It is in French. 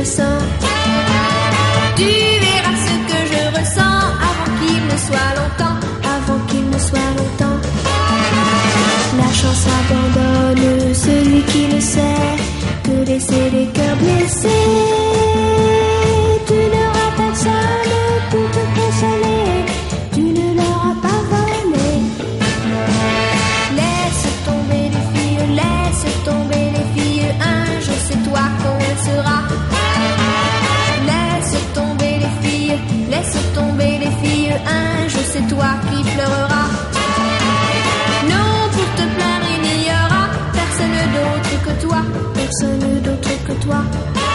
ressens. Tu verras ce que je ressens avant qu'il ne soit longtemps, avant qu'il ne soit longtemps. La chance abandonne celui qui le sait, que laisser les cœurs blessés. Tu n'auras personne pour te consoler, tu ne leur as pas volé. Laisse tomber les filles, laisse tomber les filles, un jour c'est toi qu'on le sera. Laisse tomber les filles, laisse tomber les filles, un jour c'est toi qui pleureras. Non, pour te plaindre il n'y aura personne d'autre que toi, personne d'autre que toi.